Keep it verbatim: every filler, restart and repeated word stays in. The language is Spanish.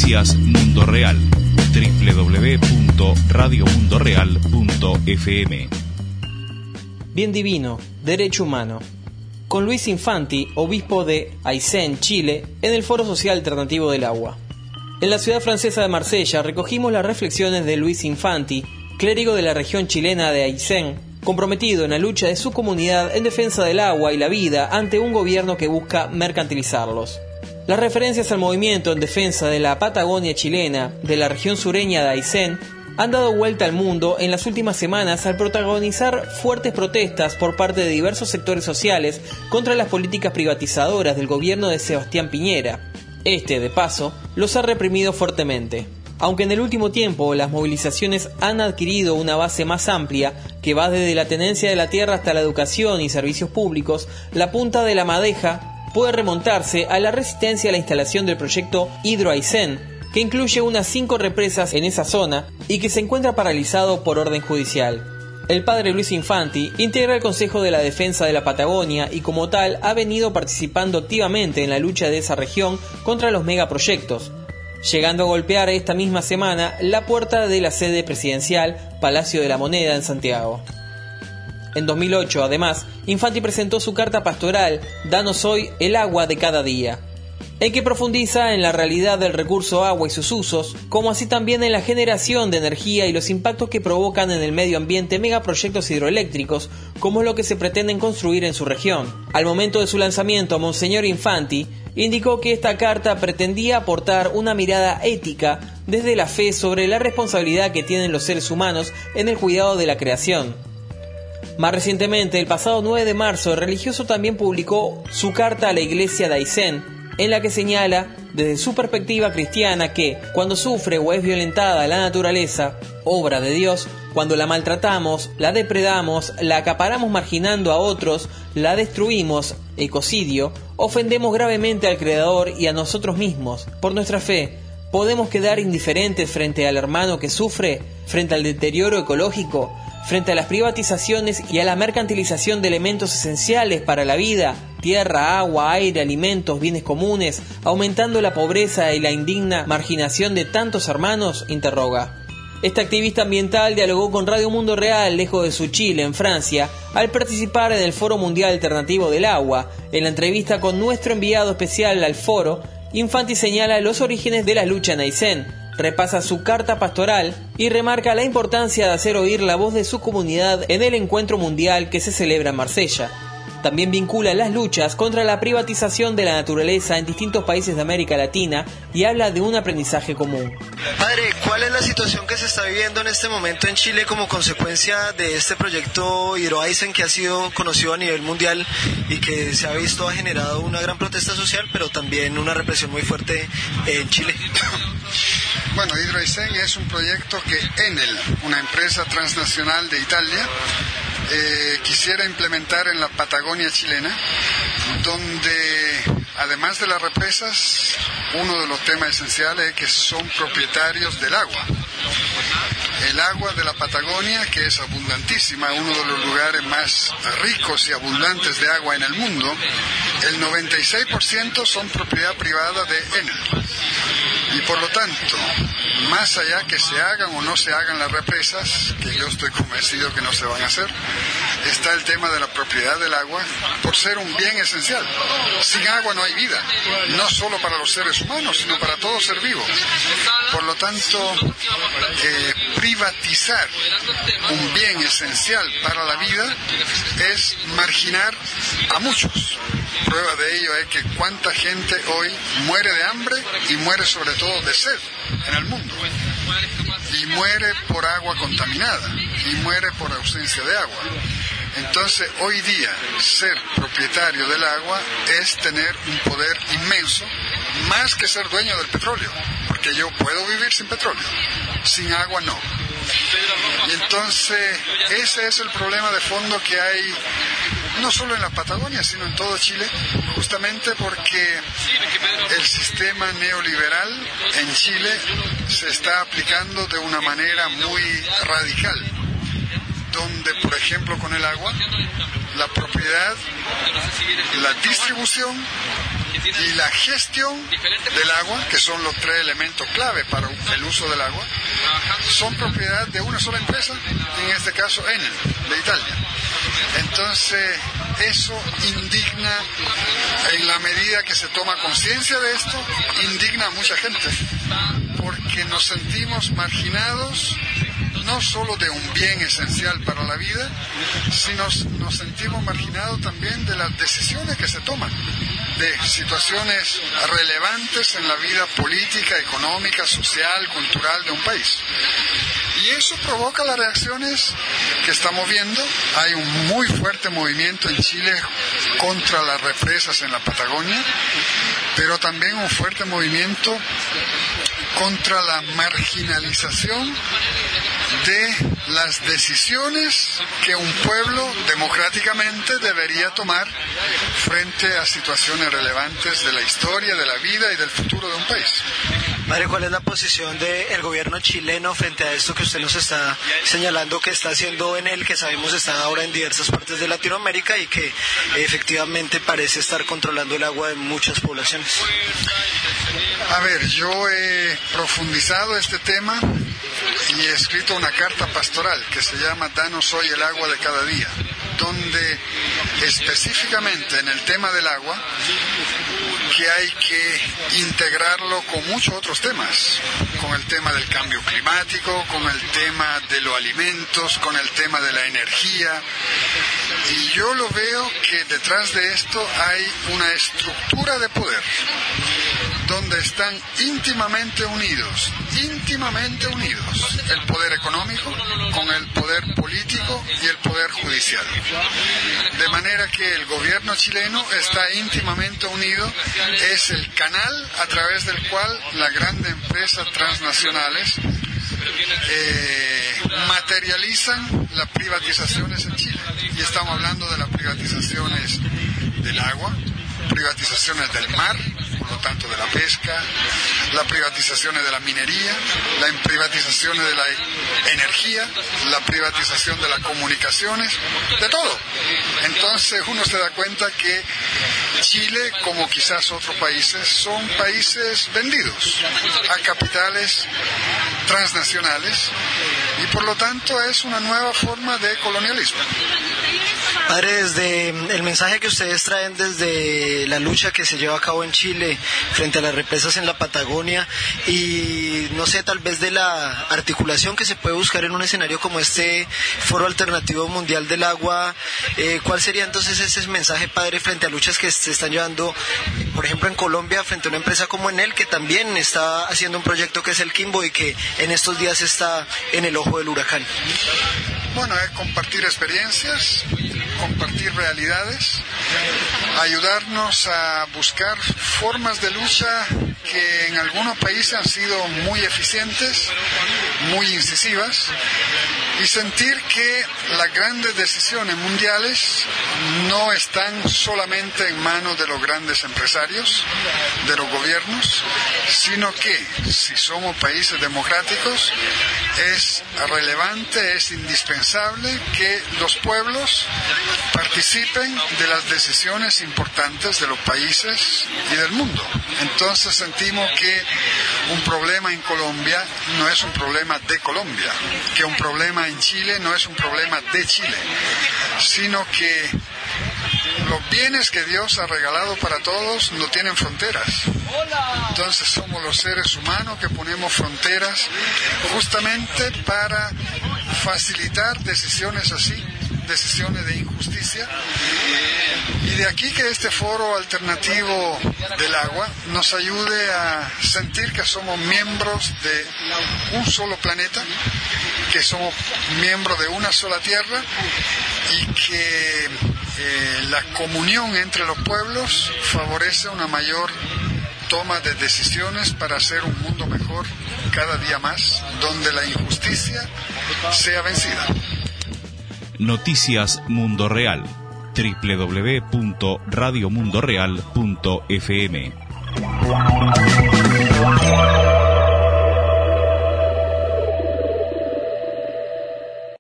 Noticias Mundo Real. doble u doble u doble u punto radio mundo real punto f m. Bien divino, derecho humano. Con Luis Infanti, obispo de Aysén, Chile, en el Foro Social Alternativo del Agua. En la ciudad francesa de Marsella recogimos las reflexiones de Luis Infanti, clérigo de la región chilena de Aysén, comprometido en la lucha de su comunidad en defensa del agua y la vida ante un gobierno que busca mercantilizarlos. Las referencias al movimiento en defensa de la Patagonia chilena, de la región sureña de Aysén, han dado vuelta al mundo en las últimas semanas al protagonizar fuertes protestas por parte de diversos sectores sociales contra las políticas privatizadoras del gobierno de Sebastián Piñera. Este, de paso, los ha reprimido fuertemente. Aunque en el último tiempo las movilizaciones han adquirido una base más amplia, que va desde la tenencia de la tierra hasta la educación y servicios públicos, la punta de la madeja puede remontarse a la resistencia a la instalación del proyecto Hidro Aysén, que incluye unas cinco represas en esa zona y que se encuentra paralizado por orden judicial. El padre Luis Infanti integra el Consejo de la Defensa de la Patagonia y como tal ha venido participando activamente en la lucha de esa región contra los megaproyectos, llegando a golpear esta misma semana la puerta de la sede presidencial Palacio de la Moneda en Santiago. En dos mil ocho, además, Infanti presentó su carta pastoral Danos hoy el agua de cada día, en que profundiza en la realidad del recurso agua y sus usos, como así también en la generación de energía y los impactos que provocan en el medio ambiente megaproyectos hidroeléctricos, como es lo que se pretenden construir en su región. Al momento de su lanzamiento, Monseñor Infanti indicó que esta carta pretendía aportar una mirada ética desde la fe sobre la responsabilidad que tienen los seres humanos en el cuidado de la creación. Más recientemente, el pasado nueve de marzo, el religioso también publicó su carta a la iglesia de Aysén, en la que señala, desde su perspectiva cristiana, que cuando sufre o es violentada la naturaleza, obra de Dios, cuando la maltratamos, la depredamos, la acaparamos marginando a otros, la destruimos, ecocidio, ofendemos gravemente al Creador y a nosotros mismos. Por nuestra fe, ¿podemos quedar indiferentes frente al hermano que sufre, frente al deterioro ecológico, frente a las privatizaciones y a la mercantilización de elementos esenciales para la vida, tierra, agua, aire, alimentos, bienes comunes, aumentando la pobreza y la indigna marginación de tantos hermanos? Interroga. Este activista ambiental dialogó con Radio Mundo Real, lejos de su Chile, en Francia, al participar en el Foro Mundial Alternativo del Agua. En la entrevista con nuestro enviado especial al foro, Infanti señala los orígenes de la lucha en Aysén, repasa su carta pastoral y remarca la importancia de hacer oír la voz de su comunidad en el encuentro mundial que se celebra en Marsella. También vincula las luchas contra la privatización de la naturaleza en distintos países de América Latina y habla de un aprendizaje común. Padre, ¿cuál es la situación que se está viviendo en este momento en Chile como consecuencia de este proyecto Hidro Aysén, que ha sido conocido a nivel mundial y que se ha visto ha generado una gran protesta social, pero también una represión muy fuerte en Chile? Bueno, Hidro Aysén es un proyecto que Enel, una empresa transnacional de Italia, eh, quisiera implementar en la Patagonia chilena, donde además de las represas, uno de los temas esenciales es que son propietarios del agua. El agua de la Patagonia, que es abundantísima, uno de los lugares más ricos y abundantes de agua en el mundo, el noventa y seis por ciento son propiedad privada de Enel. Y por lo tanto, más allá que se hagan o no se hagan las represas, que yo estoy convencido que no se van a hacer, está el tema de la propiedad del agua, por ser un bien esencial. Sin agua no hay vida, no solo para los seres humanos, sino para todo ser vivo. Por lo tanto, eh, privatizar un bien esencial para la vida es marginar a muchos. Prueba de ello es que cuánta gente hoy muere de hambre y muere sobre todo de sed en el mundo. Y muere por agua contaminada y muere por ausencia de agua. Entonces, hoy día, ser propietario del agua es tener un poder inmenso, más que ser dueño del petróleo, porque yo puedo vivir sin petróleo, sin agua no. Y entonces, ese es el problema de fondo que hay, no solo en la Patagonia, sino en todo Chile, justamente porque el sistema neoliberal en Chile se está aplicando de una manera muy radical, donde, por ejemplo, con el agua, la propiedad, la distribución y la gestión del agua, que son los tres elementos clave para el uso del agua, son propiedad de una sola empresa, en este caso Enel, de Italia. Entonces, eso indigna, en la medida que se toma conciencia de esto, indigna a mucha gente, porque nos sentimos marginados no solo de un bien esencial para la vida, sino nos sentimos marginados también de las decisiones que se toman, de situaciones relevantes en la vida política, económica, social, cultural de un país. Y eso provoca las reacciones que estamos viendo. Hay un muy fuerte movimiento en Chile contra las represas en la Patagonia, pero también un fuerte movimiento contra la marginalización de las decisiones que un pueblo democráticamente debería tomar frente a situaciones relevantes de la historia, de la vida y del futuro de un país. Padre, ¿cuál es la posición del gobierno chileno frente a esto que usted nos está señalando que está haciendo en él, que sabemos está ahora en diversas partes de Latinoamérica y que efectivamente parece estar controlando el agua de muchas poblaciones? A ver, yo he profundizado este tema y he escrito una carta pastoral que se llama Danos hoy el agua de cada día, donde específicamente en el tema del agua, que hay que integrarlo con muchos otros temas, con el tema del cambio climático, con el tema de los alimentos, con el tema de la energía. Y yo lo veo que detrás de esto hay una estructura de poder, donde están íntimamente unidos, íntimamente unidos, el poder económico con el poder político y el poder judicial. De manera que el gobierno chileno está íntimamente unido, es el canal a través del cual las grandes empresas transnacionales eh, materializan las privatizaciones en Chile. Y estamos hablando de las privatizaciones del agua, privatizaciones del mar, por lo tanto de la pesca, las privatizaciones de la minería, las privatizaciones de la energía, la privatización de las comunicaciones, de todo. Entonces uno se da cuenta que Chile, como quizás otros países, son países vendidos a capitales transnacionales y por lo tanto es una nueva forma de colonialismo. Padre, desde el mensaje que ustedes traen desde la lucha que se lleva a cabo en Chile frente a las represas en la Patagonia y no sé, tal vez de la articulación que se puede buscar en un escenario como este Foro Alternativo Mundial del Agua, eh, ¿cuál sería entonces ese mensaje, padre, frente a luchas que se están llevando, por ejemplo, en Colombia, frente a una empresa como Enel, que también está haciendo un proyecto que es el Quimbo y que en estos días está en el ojo del huracán? Bueno, es compartir experiencias, compartir realidades, ayudarnos a buscar formas de lucha que en algunos países han sido muy eficientes, muy incisivas, y sentir que las grandes decisiones mundiales no están solamente en manos de los grandes empresarios, de los gobiernos, sino que si somos países democráticos es relevante, es indispensable que los pueblos participen de las decisiones importantes de los países y del mundo. Entonces sentimos que un problema en Colombia no es un problema de Colombia, que un problema en Chile no es un problema de Chile, sino que los bienes que Dios ha regalado para todos no tienen fronteras. Entonces somos los seres humanos que ponemos fronteras justamente para facilitar decisiones así, decisiones de injusticia. Y de aquí que este foro alternativo del agua nos ayude a sentir que somos miembros de un solo planeta, que somos miembros de una sola tierra y que eh, la comunión entre los pueblos favorece una mayor toma de decisiones para hacer un mundo mejor cada día más, donde la injusticia sea vencida. Noticias Mundo Real, doble u doble u doble u punto radio mundo real punto f m.